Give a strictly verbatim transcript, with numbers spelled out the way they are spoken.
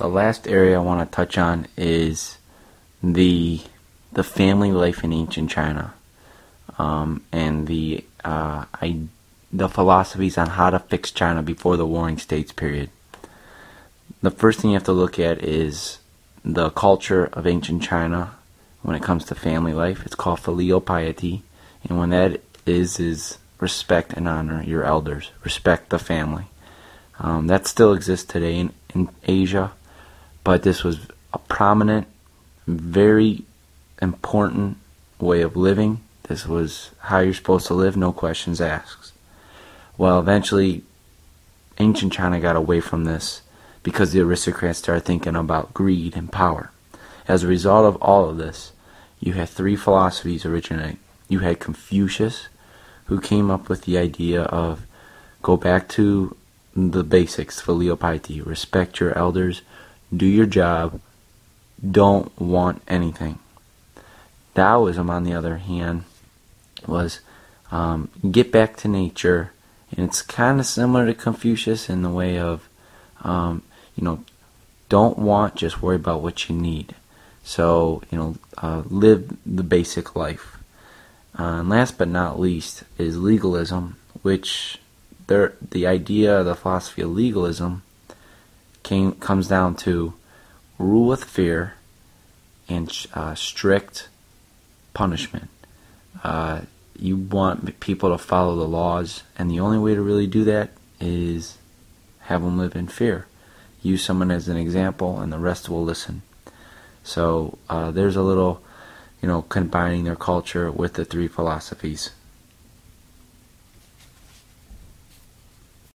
the last area I want to touch on is the the family life in ancient China, um, and the uh, I, the philosophies on how to fix China before the Warring States period. The first thing you have to look at is the culture of ancient China when it comes to family life. It's called filial piety, and when that is is respect and honor your elders, respect the family. Um, that still exists today in, in Asia, but this was a prominent, very important way of living. This was how you're supposed to live, no questions asked. Well, eventually, ancient China got away from this because the aristocrats started thinking about greed and power. As a result of all of this, you had three philosophies originate. You had Confucius, who came up with the idea of go back to the basics, filial piety, respect your elders, do your job, don't want anything. Taoism, on the other hand, was um, get back to nature, and it's kind of similar to Confucius in the way of, um, you know, don't want, just worry about what you need. So, you know, uh, live the basic life. Uh, and last but not least is legalism, which there, the idea, the philosophy of legalism came comes down to rule with fear and uh, strict punishment. Uh, you want people to follow the laws, and the only way to really do that is have them live in fear. Use someone as an example, and the rest will listen. So uh, there's a little, you know, combining their culture with the three philosophies.